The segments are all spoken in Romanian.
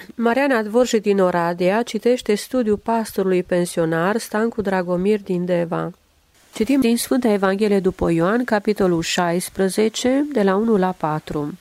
Mariana Dvorje din Oradea citește studiul pastorului pensionar Stancu Dragomir din Deva. Citim din Sfânta Evanghelie după Ioan, capitolul 16, de la 1 la 4.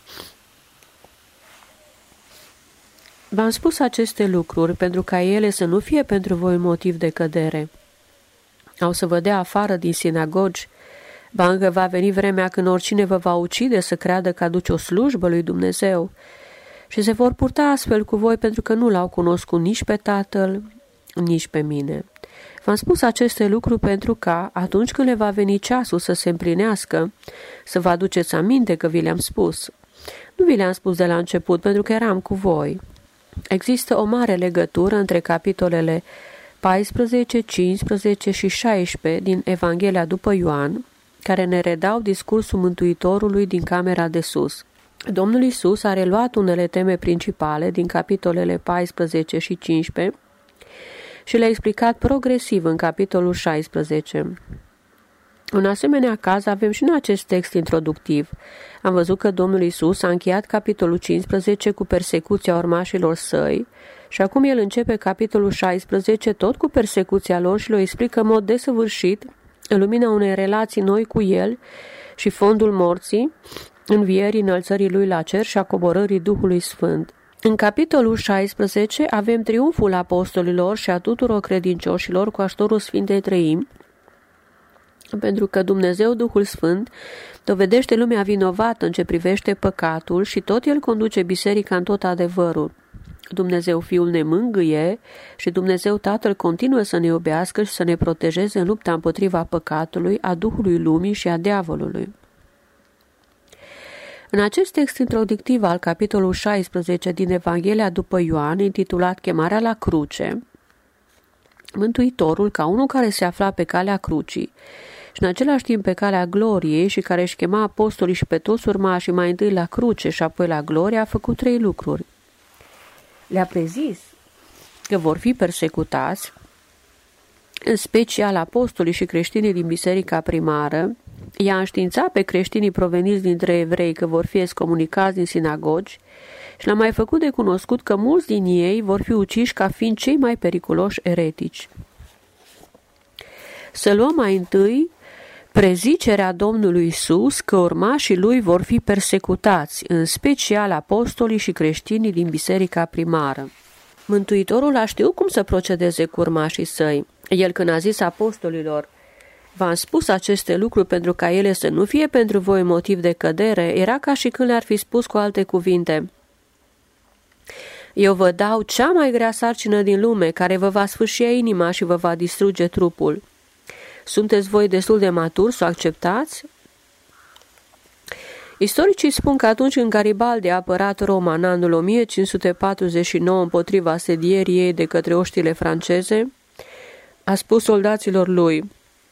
V-am spus aceste lucruri pentru ca ele să nu fie pentru voi motiv de cădere. Au să vă dea afară din sinagogi, ba încă va veni vremea când oricine vă va ucide să creadă că aduce o slujbă lui Dumnezeu și se vor purta astfel cu voi pentru că nu l-au cunoscut nici pe Tatăl, nici pe mine. V-am spus aceste lucruri pentru ca, atunci când le va veni ceasul să se împlinească, să vă aduceți aminte că vi le-am spus. Nu vi le-am spus de la început pentru că eram cu voi. Există o mare legătură între capitolele 14, 15 și 16 din Evanghelia după Ioan, care ne redau discursul Mântuitorului din camera de sus. Domnul Iisus a reluat unele teme principale din capitolele 14 și 15 și le-a explicat progresiv în capitolul 16. Un asemenea caz avem și în acest text introductiv. Am văzut că Domnul Iisus a încheiat capitolul 15 cu persecuția urmașilor săi și acum el începe capitolul 16 tot cu persecuția lor și le explică în mod desăvârșit, în lumina unei relații noi cu el și fondul morții, învierii, înălțării lui la cer și a coborării Duhului Sfânt. În capitolul 16 avem triumful apostolilor și a tuturor credincioșilor cu ajutorul Sfintei Treimi, pentru că Dumnezeu, Duhul Sfânt, dovedește lumea vinovată în ce privește păcatul și tot El conduce biserica în tot adevărul. Dumnezeu Fiul ne mângâie și Dumnezeu Tatăl continuă să ne iubească și să ne protejeze în lupta împotriva păcatului, a Duhului Lumii și a diavolului. În acest text introductiv al capitolului 16 din Evanghelia după Ioan, intitulat Chemarea la cruce, Mântuitorul, ca unul care se afla pe calea crucii și în același timp pe calea gloriei și care își chema apostolii și pe toți urmașii mai întâi la cruce și apoi la glorie, a făcut 3 lucruri. Le-a prezis că vor fi persecutați, în special apostolii și creștinii din biserica primară, i-a înștiințat pe creștinii proveniți dintre evrei că vor fi excomunicați din sinagogi și l-a mai făcut de cunoscut că mulți din ei vor fi uciși ca fiind cei mai periculoși eretici. Să luăm mai întâi prezicerea Domnului Iisus că urmașii lui vor fi persecutați, în special apostolii și creștinii din biserica primară. Mântuitorul a știut cum să procedeze cu urmașii săi. El, când a zis apostolilor, v-am spus aceste lucruri pentru ca ele să nu fie pentru voi motiv de cădere, era ca și când le-ar fi spus cu alte cuvinte. Eu vă dau cea mai grea sarcină din lume, care vă va sfârși inima și vă va distruge trupul. Sunteți voi destul de maturi să o acceptați? Istoricii spun că atunci când Garibaldi a apărat Roma în anul 1549 împotriva asedierii ei de către oștile franceze, a spus soldaților lui: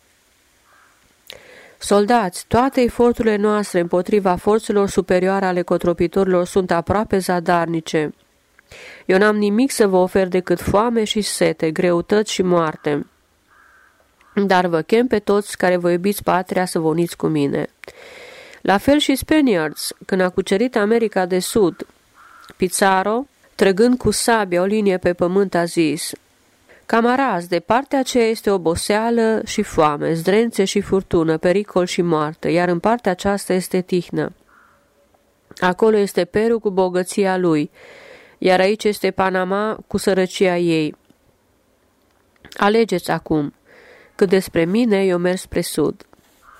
soldați, toate eforturile noastre împotriva forțelor superioare ale cotropitorilor sunt aproape zadarnice. Eu n-am nimic să vă ofer decât foame și sete, greutăți și moarte. Dar vă chem pe toți care vă iubiți patria să vă uniți cu mine. La fel și Spaniards, când a cucerit America de Sud, Pizarro, trăgând cu sabia o linie pe pământ, a zis: camarazi, de partea aceea este oboseală și foame, zdrențe și furtună, pericol și moarte, iar în partea aceasta este tihnă. Acolo este Peru cu bogăția lui, iar aici este Panama cu sărăcia ei. Alegeți acum. Cât despre mine, eu merg spre sud.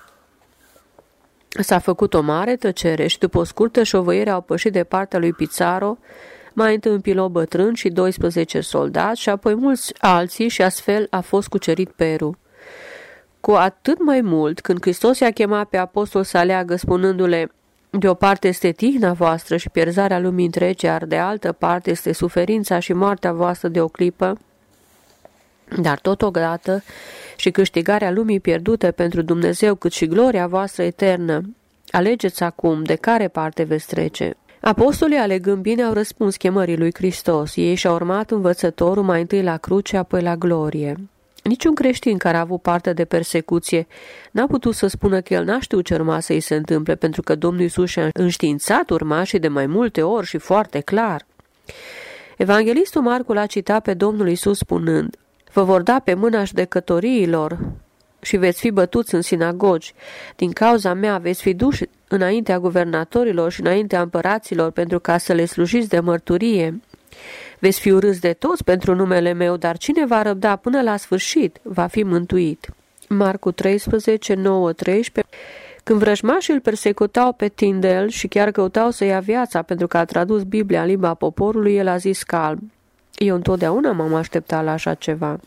S-a făcut o mare tăcere și după o scurtă șovăiere au pășit de partea lui Pizarro, mai întâi un pilot bătrân și 12 soldați și apoi mulți alții și astfel a fost cucerit Peru. Cu atât mai mult, când Hristos i-a chemat pe apostol să aleagă spunându-le: de o parte este tihna voastră și pierzarea lumii întregi, iar de altă parte este suferința și moartea voastră de o clipă, dar totodată și câștigarea lumii pierdute pentru Dumnezeu, cât și gloria voastră eternă. Alegeți acum de care parte veți trece. Apostolii, alegând bine, au răspuns chemării lui Hristos. Ei și-au urmat învățătorul mai întâi la cruce, apoi la glorie. Niciun creștin care a avut parte de persecuție n-a putut să spună că el n-a știut ce urma să-i se întâmple, pentru că Domnul Iisus și-a înștiințat urmașii de mai multe ori și foarte clar. Evanghelistul Marcu l-a citat pe Domnul Iisus spunând: vă vor da pe mâna judecătoriilor și veți fi bătuți în sinagogi. Din cauza mea veți fi duși înaintea guvernatorilor și înaintea împăraților pentru ca să le slujiți de mărturie. Veți fi urâți de toți pentru numele meu, dar cine va răbda până la sfârșit va fi mântuit. Marcu 13, 9, 13. Când vrăjmașii îl persecutau pe Tindel și chiar căutau să ia viața pentru că a tradus Biblia în limba poporului, el a zis calm: eu întotdeauna m-am așteptat la așa ceva.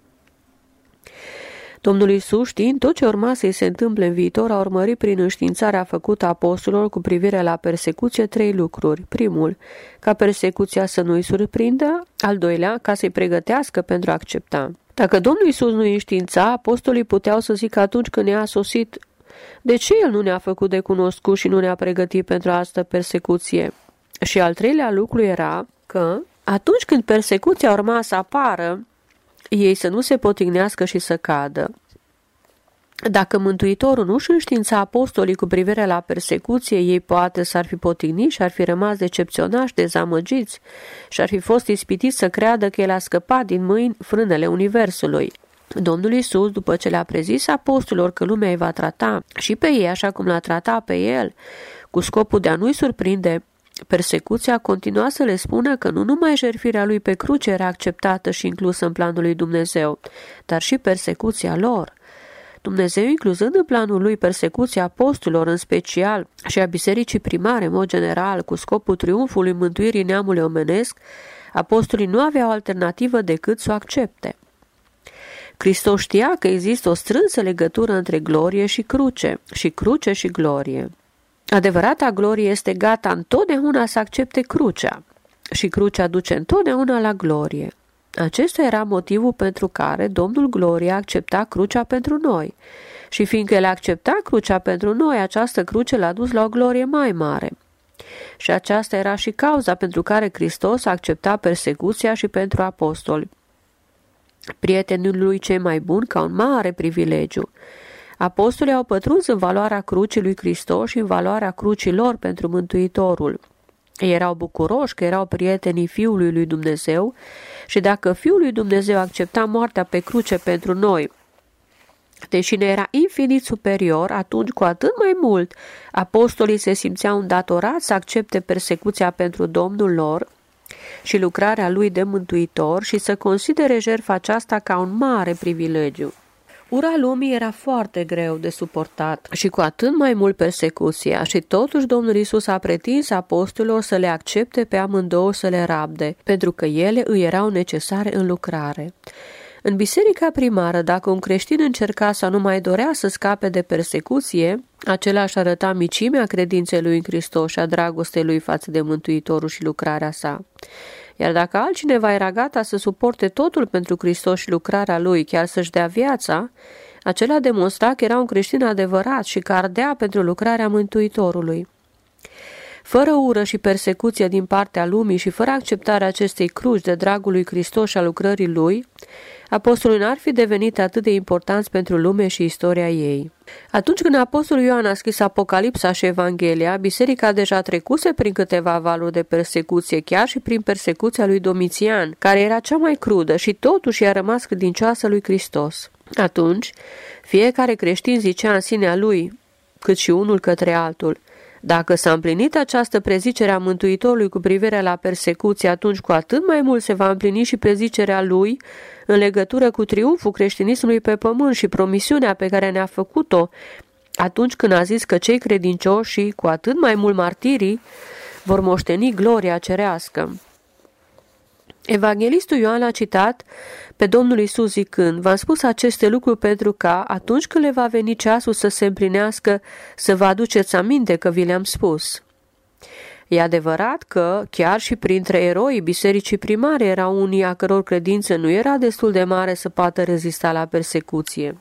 Domnul Iisus, știind tot ce urma să-i se întâmple în viitor, a urmărit prin înștiințarea făcută a apostolilor cu privire la persecuție 3 lucruri. Primul, ca persecuția să nu-i surprindă; al doilea, ca să-i pregătească pentru a accepta. Dacă Domnul Iisus nu îi înștiința, apostolii puteau să zică atunci când i-a sosit: de ce El nu ne-a făcut de cunoscut și nu ne-a pregătit pentru această persecuție? Și al treilea lucru era că atunci când persecuția urma să apară, ei să nu se potignească și să cadă. Dacă Mântuitorul nu își înștiința apostolii cu privire la persecuție, ei poate s-ar fi potignit și ar fi rămas decepționați, dezamăgiți și ar fi fost ispitiți să creadă că El a scăpat din mâini frânele universului. Domnul Iisus, după ce le-a prezis apostolilor că lumea îi va trata și pe ei așa cum l-a tratat pe El, cu scopul de a nu-i surprinde persecuția, continua să le spună că nu numai jertfirea lui pe cruce era acceptată și inclusă în planul lui Dumnezeu, dar și persecuția lor. Dumnezeu, incluzând în planul lui persecuția apostolilor în special și a bisericii primare în mod general, cu scopul triumfului mântuirii neamului omenesc, apostolii nu aveau alternativă decât să o accepte. Hristos știa că există o strânsă legătură între glorie și cruce și glorie. Adevărata glorie este gata întotdeauna să accepte crucea și crucea duce întotdeauna la glorie. Acesta era motivul pentru care Domnul Glorie a acceptat crucea pentru noi și fiindcă El a acceptat crucea pentru noi, această cruce l-a dus la o glorie mai mare. Și aceasta era și cauza pentru care Hristos a acceptat persecuția și pentru apostoli, prietenii lui cei mai buni, ca un mare privilegiu. Apostolii au pătruns în valoarea crucii lui Hristos și în valoarea crucii lor pentru Mântuitorul. Ei erau bucuroși că erau prietenii Fiului lui Dumnezeu și dacă Fiul lui Dumnezeu accepta moartea pe cruce pentru noi, deși ne era infinit superior, atunci cu atât mai mult apostolii se simțeau îndatorați să accepte persecuția pentru Domnul lor și lucrarea lui de mântuitor și să considere jertfa aceasta ca un mare privilegiu. Ura lumii era foarte greu de suportat și cu atât mai mult persecuția și totuși Domnul Iisus a pretins apostolilor să le accepte pe amândouă, să le rabde, pentru că ele îi erau necesare în lucrare. În biserica primară, dacă un creștin încerca sau nu mai dorea să scape de persecuție, acela își arăta micimea credinței lui în Hristos și a dragostei lui față de Mântuitorul și lucrarea sa. Iar dacă altcineva era gata să suporte totul pentru Hristos și lucrarea lui, chiar să-și dea viața, acela demonstra că era un creștin adevărat și că ardea pentru lucrarea Mântuitorului. Fără ură și persecuție din partea lumii și fără acceptarea acestei cruci de dragul lui Hristos și a lucrării lui, apostolii n-ar fi devenit atât de importanți pentru lume și istoria ei. Atunci când apostolul Ioan a scris Apocalipsa și Evanghelia, biserica deja trecuse prin câteva valuri de persecuție, chiar și prin persecuția lui Domitian, care era cea mai crudă și totuși i-a rămas credincioasă lui Hristos. Atunci, fiecare creștin zicea în sinea lui, cât și unul către altul: dacă s-a împlinit această prezicere a Mântuitorului cu privire la persecuție, atunci cu atât mai mult se va împlini și prezicerea lui în legătură cu triumful creștinismului pe pământ și promisiunea pe care ne-a făcut-o atunci când a zis că cei credincioși și cu atât mai mult martirii vor moșteni gloria cerească. Evanghelistul Ioan a citat pe Domnul Iisus zicând: v-am spus aceste lucruri pentru ca, atunci când le va veni ceasul să se împlinească, să vă aduceți aminte că vi le-am spus. E adevărat că, chiar și printre eroii bisericii primare, erau unii a căror credință nu era destul de mare să poată rezista la persecuție.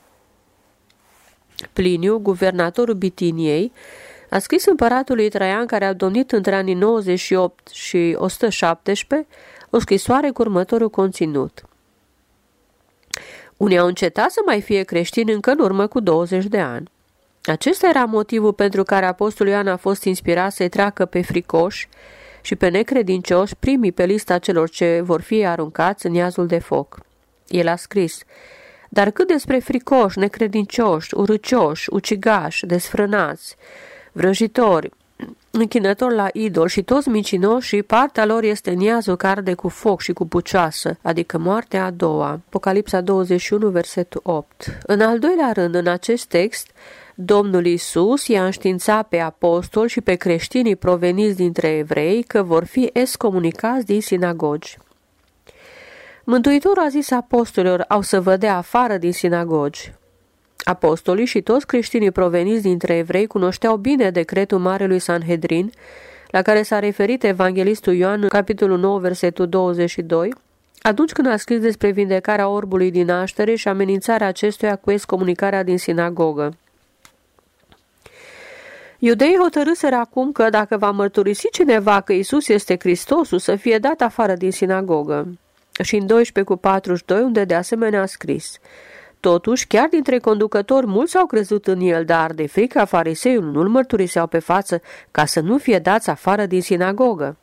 Pliniu, guvernatorul Bitiniei, a scris împăratului Traian, care a domnit între anii 98 și 117, o scrisoare cu următorul conținut: unii au încetat să mai fie creștini încă în urmă cu 20 de ani. Acesta era motivul pentru care apostolul Ioan a fost inspirat să-i treacă pe fricoși și pe necredincioși primii pe lista celor ce vor fi aruncați în iazul de foc. El a scris: dar cât despre fricoși, necredincioși, urâcioși, ucigași, desfrânați, vrăjitori, închinători la idol și toți mincinoși, partea lor este în iazul care arde cu foc și cu pucioasă, adică moartea a doua. Apocalipsa 21, versetul 8. În al doilea rând, în acest text, Domnul Iisus i-a înștiințat pe apostoli și pe creștinii proveniți dintre evrei că vor fi excomunicați din sinagogi. Mântuitorul a zis apostolilor: au să vă dea afară din sinagogi. Apostolii și toți creștinii proveniți dintre evrei cunoșteau bine decretul Marelui Sanhedrin, la care s-a referit evanghelistul Ioan în capitolul 9, versetul 22, atunci când a scris despre vindecarea orbului din naștere și amenințarea acestuia cu excomunicarea din sinagogă. Iudeii hotărâseră acum că dacă va mărturisi cineva că Iisus este Hristosul, să fie dat afară din sinagogă. Și în 12:42, unde de asemenea a scris: totuși, chiar dintre conducători mulți au crezut în el, dar de frica fariseiului nu-l mărturiseau pe față ca să nu fie dați afară din sinagogă.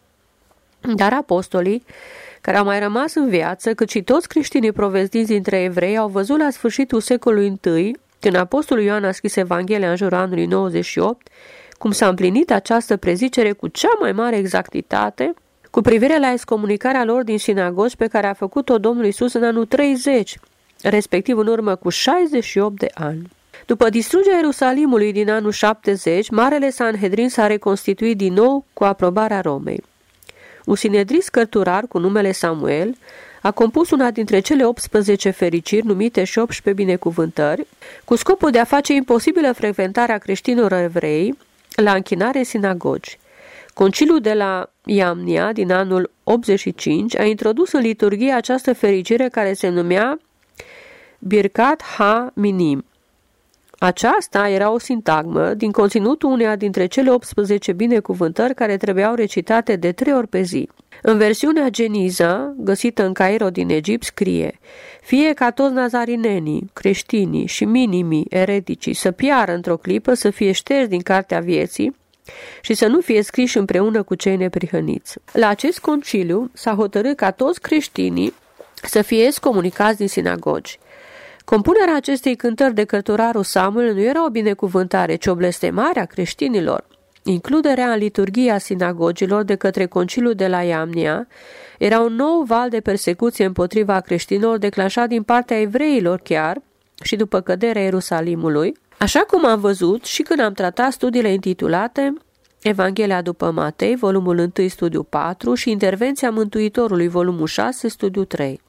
Dar apostolii, care au mai rămas în viață, cât și toți creștinii provestiți dintre evrei, au văzut la sfârșitul secolului I, când apostolul Ioan a scris Evanghelia în jurul anului 98, cum s-a împlinit această prezicere cu cea mai mare exactitate cu privire la excomunicarea lor din sinagogi pe care a făcut-o Domnul Iisus în anul 30, respectiv în urmă cu 68 de ani. După distrugerea Ierusalimului din anul 70, Marele Sanhedrin s-a reconstituit din nou cu aprobarea Romei. Un sinedrist cărturar cu numele Samuel a compus una dintre cele 18 fericiri numite și 18 binecuvântări, cu scopul de a face imposibilă frecventarea creștinilor evrei la închinare în sinagogi. Conciliul de la Iamnia din anul 85 a introdus în liturghie această fericire care se numea Birkat ha-Minim. Aceasta era o sintagmă din conținutul uneia dintre cele 18 binecuvântări care trebuiau recitate de 3 ori pe zi. În versiunea Geniza, găsită în Cairo din Egipt, scrie: fie ca toți nazarinenii, creștinii și minimii, ereticii, să piară într-o clipă, să fie șterși din cartea vieții și să nu fie scriși împreună cu cei neprihăniți. La acest conciliu s-a hotărât ca toți creștinii să fie excomunicați din sinagogi. Compunerea acestei cântări de cărturarul Samuel nu era o binecuvântare, ci o blestemare a creștinilor. Includerea în liturghia sinagogilor de către conciliul de la Iamnia era un nou val de persecuție împotriva creștinilor declanșat din partea evreilor chiar și după căderea Ierusalimului, așa cum am văzut și când am tratat studiile intitulate Evanghelia după Matei, volumul 1, studiu 4 și Intervenția Mântuitorului, volumul 6, studiu 3.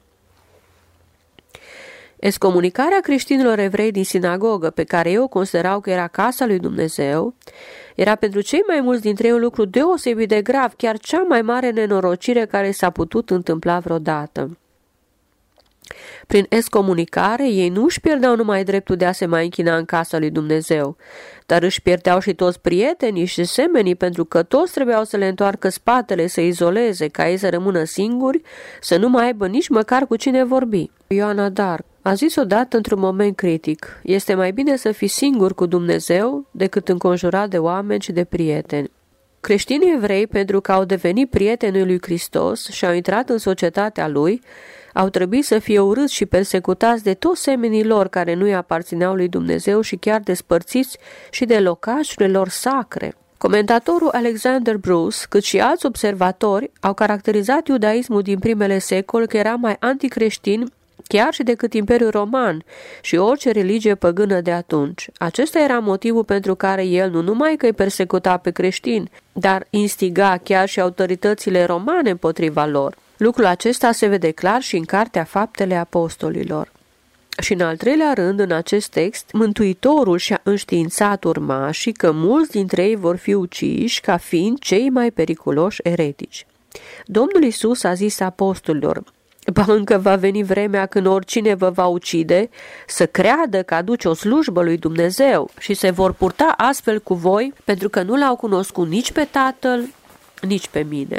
Excomunicarea creștinilor evrei din sinagogă, pe care ei o considerau că era casa lui Dumnezeu, era pentru cei mai mulți dintre ei un lucru deosebit de grav, chiar cea mai mare nenorocire care s-a putut întâmpla vreodată. Prin excomunicare, ei nu își pierdeau numai dreptul de a se mai închina în casa lui Dumnezeu, dar își pierdeau și toți prietenii și semenii, pentru că toți trebuiau să le întoarcă spatele, să izoleze, ca ei să rămână singuri, să nu mai aibă nici măcar cu cine vorbi. Ioana Darc a zis odată într-un moment critic: este mai bine să fii singur cu Dumnezeu decât înconjurat de oameni și de prieteni. Creștinii evrei, pentru că au devenit prietenii lui Hristos și au intrat în societatea lui, au trebuit să fie urâți și persecutați de toți semenii lor care nu-i aparțineau lui Dumnezeu și chiar despărțiți și de locașurile lor sacre. Comentatorul Alexander Bruce, cât și alți observatori, au caracterizat iudaismul din primele secole că era mai anticreștin chiar și decât Imperiul Roman și orice religie păgână de atunci. Acesta era motivul pentru care el nu numai că îi persecuta pe creștini, dar instiga chiar și autoritățile romane împotriva lor. Lucrul acesta se vede clar și în Cartea Faptele Apostolilor. Și în al treilea rând, în acest text, Mântuitorul și-a înștiințat urmașii că mulți dintre ei vor fi uciși ca fiind cei mai periculoși eretici. Domnul Iisus a zis apostolilor: ba încă va veni vremea când oricine vă va ucide să creadă că aduce o slujbă lui Dumnezeu și se vor purta astfel cu voi, pentru că nu l-au cunoscut nici pe Tatăl, nici pe mine.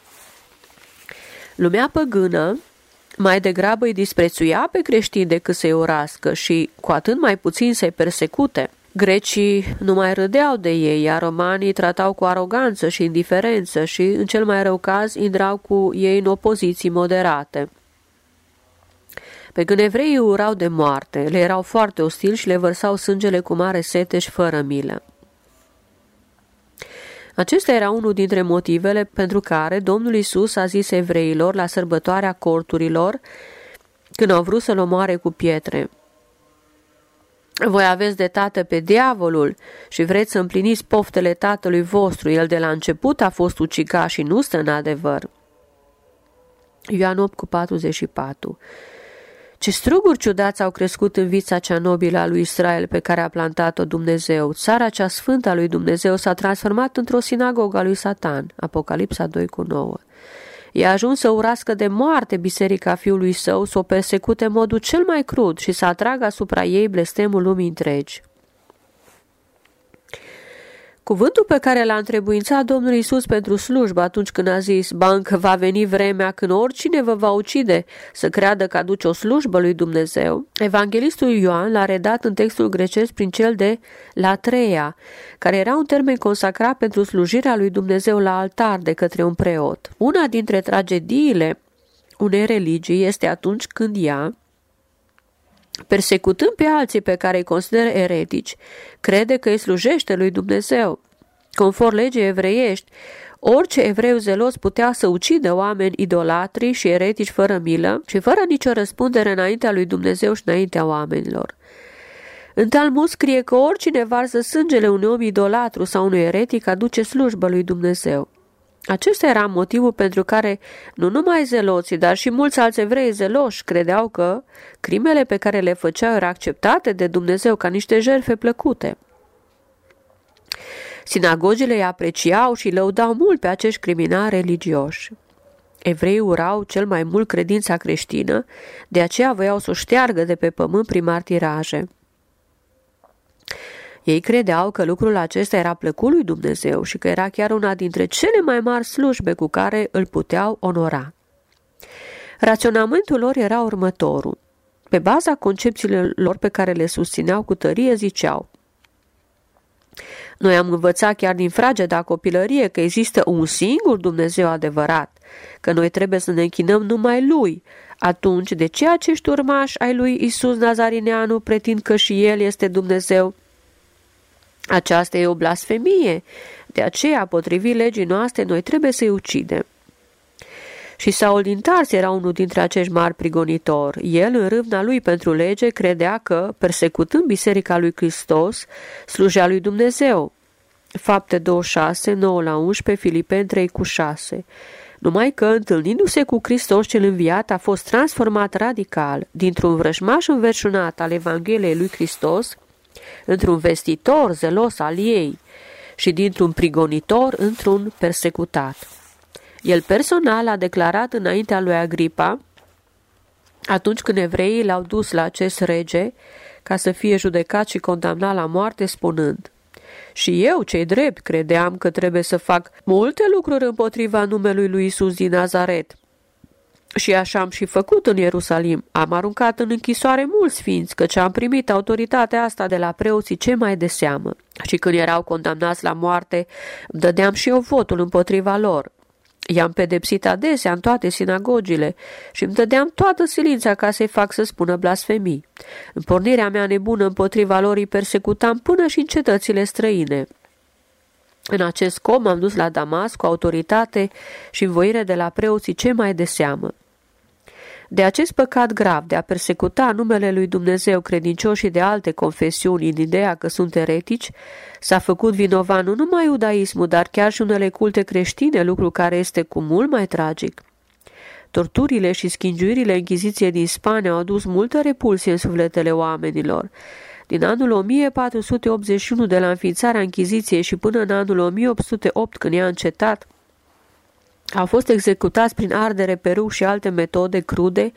Lumea păgână mai degrabă îi disprețuia pe creștini decât să-i urască și cu atât mai puțin să-i persecute. Grecii nu mai râdeau de ei, iar romanii tratau cu aroganță și indiferență și, în cel mai rău caz, intrau cu ei în opoziții moderate. Pe când evreii urau de moarte, le erau foarte ostili și le vărsau sângele cu mare sete și fără milă. Acesta era unul dintre motivele pentru care Domnul Iisus a zis evreilor la sărbătoarea corturilor, când au vrut să-l omoare cu pietre: voi aveți de tată pe diavolul și vreți să împliniți poftele tatălui vostru. El de la început a fost ucigaș și nu stă în adevăr. Ioan 8:44. Ce struguri ciudați au crescut în vița cea nobilă a lui Israel pe care a plantat-o Dumnezeu. Țara cea sfântă a lui Dumnezeu s-a transformat într-o sinagogă a lui Satan. Apocalipsa 2:9. I-a ajuns să urască de moarte biserica fiului său, să o persecute în modul cel mai crud și să atragă asupra ei blestemul lumii întregi. Cuvântul pe care l-a întrebuințat Domnul Iisus pentru slujbă atunci când a zis: ba încă va veni vremea când oricine vă va ucide să creadă că aduce o slujbă lui Dumnezeu, evanghelistul Ioan l-a redat în textul grecesc prin cel de latreia, care era un termen consacrat pentru slujirea lui Dumnezeu la altar de către un preot. Una dintre tragediile unei religii este atunci când ea, persecutând pe alții pe care îi consideră eretici, crede că îi slujește lui Dumnezeu. Conform legii evreiești, orice evreu zelos putea să ucidă oameni idolatri și eretici fără milă și fără nicio răspundere înaintea lui Dumnezeu și înaintea oamenilor. În Talmud scrie că oricine varsă sângele unui om idolatru sau unui eretic aduce slujbă lui Dumnezeu. Acesta era motivul pentru care nu numai zeloții, dar și mulți alți evrei zeloși credeau că crimele pe care le făceau erau acceptate de Dumnezeu ca niște jertfe plăcute. Sinagogile îi apreciau și lăudau mult pe acești criminali religioși. Evreii urau cel mai mult credința creștină, de aceea voiau să o șteargă de pe pământ prin martiraje. Ei credeau că lucrul acesta era plăcut lui Dumnezeu și că era chiar una dintre cele mai mari slujbe cu care îl puteau onora. Raționamentul lor era următorul. Pe baza concepțiilor lor pe care le susțineau cu tărie, ziceau: noi am învățat chiar din frageda copilărie că există un singur Dumnezeu adevărat, că noi trebuie să ne închinăm numai Lui. Atunci, de ce acești urmași ai lui Iisus Nazarineanu pretind că și El este Dumnezeu? Aceasta e o blasfemie, de aceea, potrivit legii noastre, noi trebuie să-i ucidem. Și Saul din Tars era unul dintre acești mari prigonitori. El, în râvna lui pentru lege, credea că, persecutând biserica lui Hristos, slujea lui Dumnezeu. Fapte 26, 9-11, Filipeni 3:6. Numai că, întâlnindu-se cu Hristos cel înviat, a fost transformat radical, dintr-un vrăjmaș înverșunat al Evangheliei lui Hristos, într-un vestitor zelos al ei și dintr-un prigonitor într-un persecutat. El personal a declarat înaintea lui Agripa, atunci când evreii l-au dus la acest rege ca să fie judecat și condamnat la moarte, spunând: și eu, cei drept, credeam că trebuie să fac multe lucruri împotriva numelui lui Iisus din Nazaret. Și așa am și făcut în Ierusalim. Am aruncat în închisoare mulți sfinți, căci am primit autoritatea asta de la preoții cei mai de seamă. Și când erau condamnați la moarte, îmi dădeam și eu votul împotriva lor. I-am pedepsit adesea în toate sinagogile și îmi dădeam toată silința ca să-i fac să spună blasfemii. În pornirea mea nebună împotriva lor îi persecutam până și în cetățile străine. În acest scop m-am dus la Damasc cu autoritate și învoire de la preoții cei mai de seamă. De acest păcat grav de a persecuta numele lui Dumnezeu credincioșii de alte confesiuni în ideea că sunt eretici, s-a făcut vinovat nu numai iudaismul, dar chiar și unele culte creștine, lucru care este cu mult mai tragic. Torturile și schingiuirile Închiziției din Spania au adus multă repulsie în sufletele oamenilor. Din anul 1481 de la înființarea Închiziției și până în anul 1808 când ea a încetat, au fost executați prin ardere pe rug și alte metode crude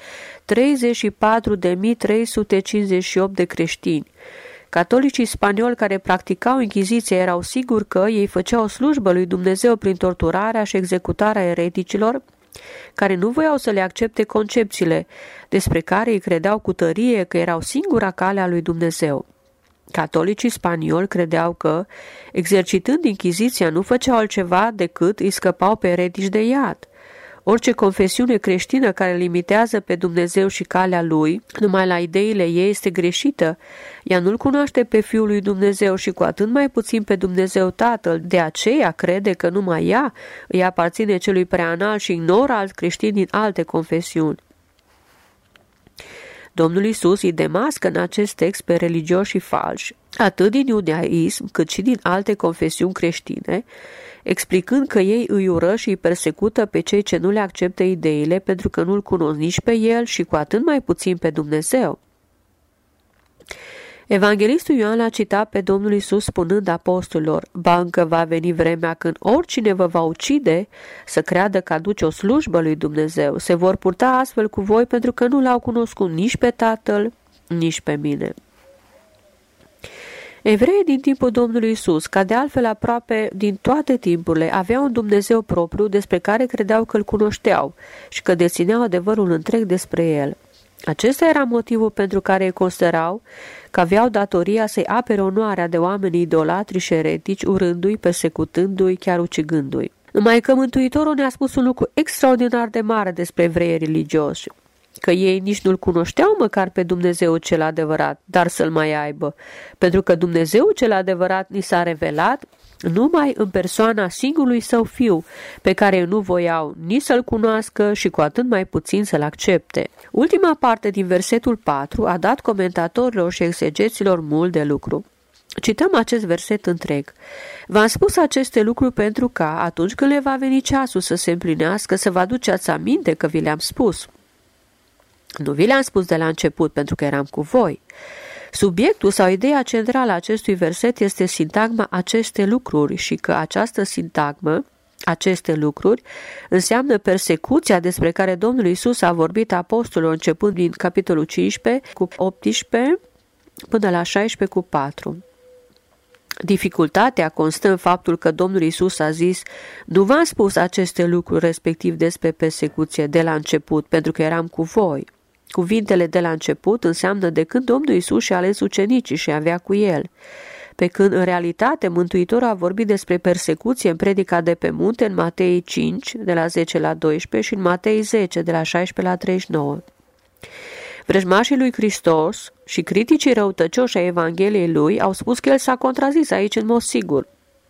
34.358 de creștini. Catolicii spanioli care practicau Închiziția erau siguri că ei făceau o slujbă lui Dumnezeu prin torturarea și executarea ereticilor, care nu voiau să le accepte concepțiile, despre care îi credeau cu tărie că erau singura cale a lui Dumnezeu. Catolicii spanioli credeau că, exercitând Inchiziția, nu făceau altceva decât îi scăpau pe eretici de iad. Orice confesiune creștină care limitează pe Dumnezeu și calea Lui, numai la ideile ei, este greșită. Ea nu-L cunoaște pe Fiul lui Dumnezeu și cu atât mai puțin pe Dumnezeu Tatăl. De aceea crede că numai ea îi aparține celui preanalt și ignoră alți creștini din alte confesiuni. Domnul Iisus îi demască în acest text pe religioși falși, atât din iudaism cât și din alte confesiuni creștine, explicând că ei îi ură și îi persecută pe cei ce nu le acceptă ideile pentru că nu-L cunosc nici pe El și cu atât mai puțin pe Dumnezeu. Evanghelistul Ioan l-a citat pe Domnul Iisus spunând apostolilor: ba încă va veni vremea când oricine vă va ucide să creadă că aduce o slujbă lui Dumnezeu. Se vor purta astfel cu voi pentru că nu L-au cunoscut nici pe Tatăl, nici pe mine. Evreii din timpul Domnului Iisus, ca de altfel aproape din toate timpurile, aveau un Dumnezeu propriu despre care credeau că îl cunoșteau și că dețineau adevărul întreg despre el. Acesta era motivul pentru care îi considerau că aveau datoria să-i apere onoarea de oameni idolatri și eretici, urându-i, persecutându-i, chiar ucigându-i. Numai că Mântuitorul ne-a spus un lucru extraordinar de mare despre evreii religioși, că ei nici nu-L cunoșteau măcar pe Dumnezeu cel adevărat, dar să-L mai aibă, pentru că Dumnezeu cel adevărat ni s-a revelat numai în persoana singurului Său Fiu, pe care nu voiau nici să-L cunoască și cu atât mai puțin să-L accepte. Ultima parte din versetul 4 a dat comentatorilor și exegeților mult de lucru. Cităm acest verset întreg. V-am spus aceste lucruri pentru ca, atunci când le va veni ceasul să se împlinească, să vă aduceți aminte că vi le-am spus. Nu vi le-am spus de la început pentru că eram cu voi. Subiectul sau ideea centrală a acestui verset este sintagma aceste lucruri și că această sintagmă, aceste lucruri, înseamnă persecuția despre care Domnul Iisus a vorbit apostolilor începând din capitolul 15 cu 18 până la 16 cu 4. Dificultatea constă în faptul că Domnul Iisus a zis: nu v-am spus aceste lucruri respectiv despre persecuție de la început pentru că eram cu voi. Cuvintele de la început înseamnă de când Domnul Iisus și-a ales ucenicii și avea cu el, pe când în realitate Mântuitorul a vorbit despre persecuție în predica de pe munte în Matei 5 de la 10 la 12 și în Matei 10 de la 16 la 39. Vrăjmașii lui Hristos și criticii răutăcioși ai Evangheliei lui au spus că el s-a contrazis aici în mod sigur.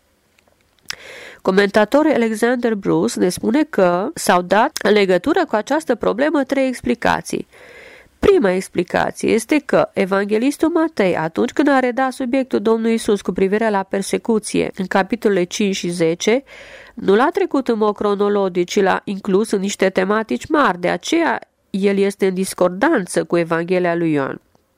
Comentatorul Alexander Bruce ne spune că s-au dat în legătură cu această problemă 3 explicații. Prima explicație este că evanghelistul Matei, atunci când a redat subiectul Domnului Iisus cu privire la persecuție în capitolele 5 și 10, nu l-a trecut în mod cronologic, ci l-a inclus în niște tematici mari, de aceea el este în discordanță cu Evanghelia lui Ioan.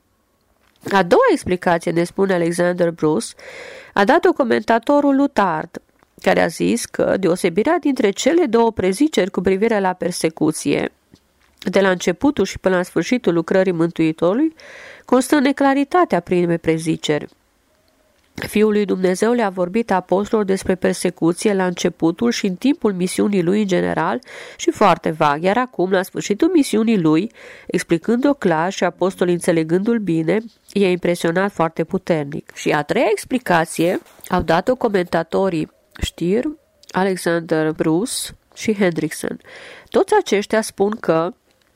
A doua explicație, ne spune Alexander Bruce, a dat-o comentatorul Lutard, care a zis că deosebirea dintre cele două preziceri cu privire la persecuție, de la începutul și până la sfârșitul lucrării Mântuitorului, constă în neclaritatea primei preziceri. Fiul lui Dumnezeu le-a vorbit apostolilor despre persecuție la începutul și în timpul misiunii lui în general și foarte vag, iar acum, la sfârșitul misiunii lui, explicând-o clar și apostolii înțelegându-l bine, i-a impresionat foarte puternic. Și a treia explicație au dat-o comentatorii Stier, Alexander Bruce și Hendrickson. Toți aceștia spun că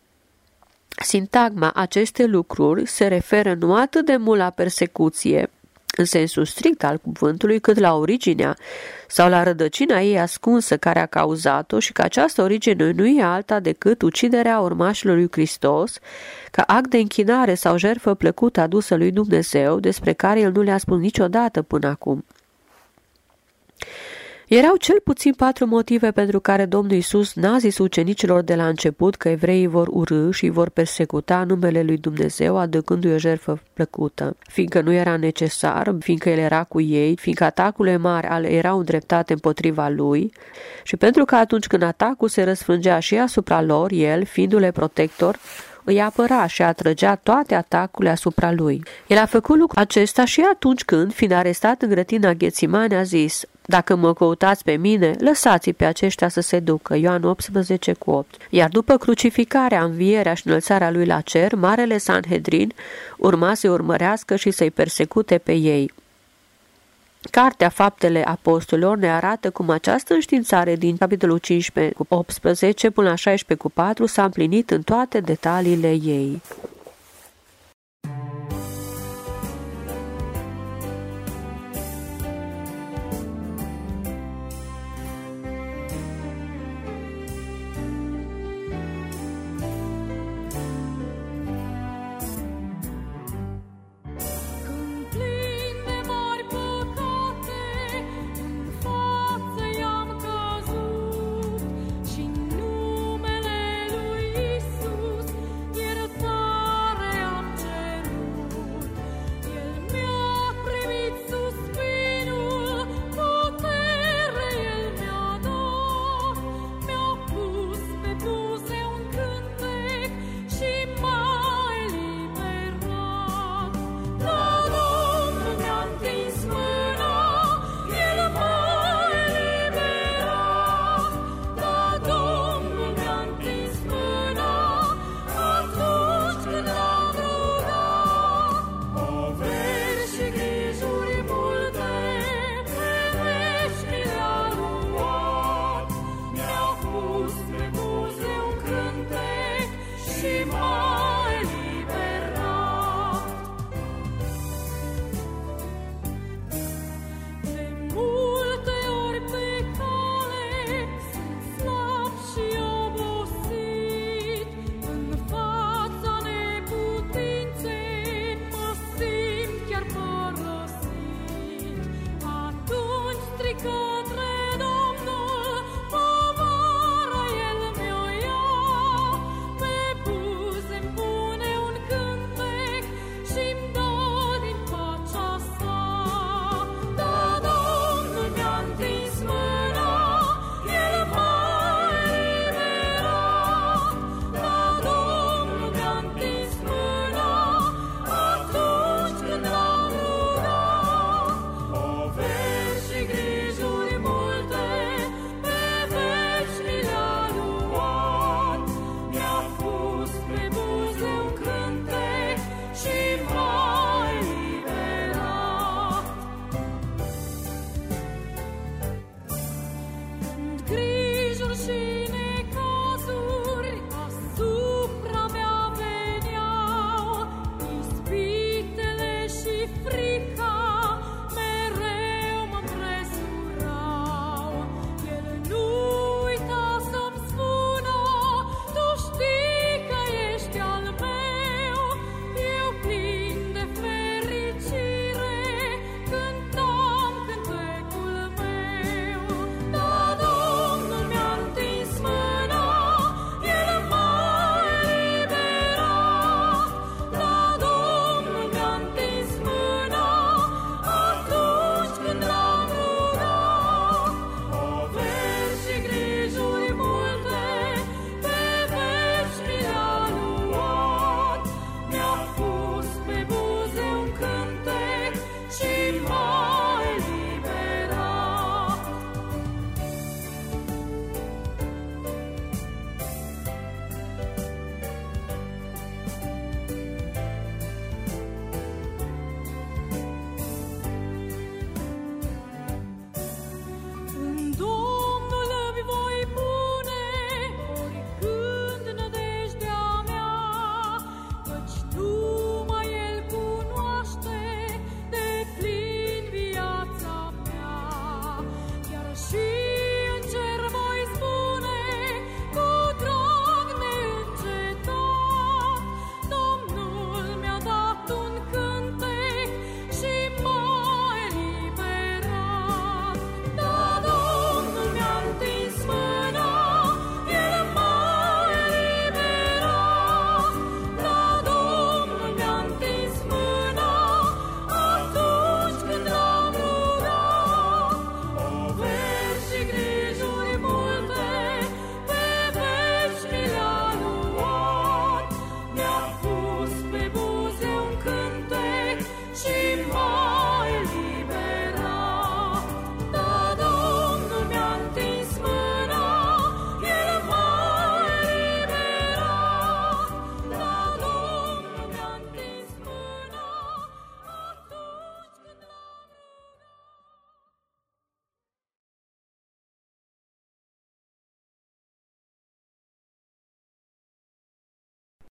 sintagma aceste lucruri se referă nu atât de mult la persecuție, în sensul strict al cuvântului, cât la originea sau la rădăcina ei ascunsă care a cauzat-o și că această origine nu e alta decât uciderea urmașilor lui Hristos ca act de închinare sau jertfă plăcută adusă lui Dumnezeu, despre care el nu le-a spus niciodată până acum. Erau cel puțin 4 motive pentru care Domnul Iisus n-a zis ucenicilor de la început că evreii vor urî și vor persecuta numele lui Dumnezeu, aducându-i o jertfă plăcută, fiindcă nu era necesar, fiindcă el era cu ei, fiindcă atacurile mari erau îndreptate împotriva lui și pentru că atunci când atacul se răsfrângea și asupra lor, el, fiindu-le protector, îi apăra și atrăgea toate atacurile asupra lui. El a făcut lucrul acesta și atunci când, fiind arestat în grădina Ghețimani, a zis: Dacă mă căutați pe mine, lăsați-i pe aceștia să se ducă. Ioan 18:8. Iar după crucificarea, învierea și înălțarea lui la cer, Marele Sanhedrin urma să-i urmărească și să-i persecute pe ei. Cartea Faptele Apostolilor ne arată cum această înștiințare din capitolul 15:18 până la 16:4 s-a împlinit în toate detaliile ei. Shema.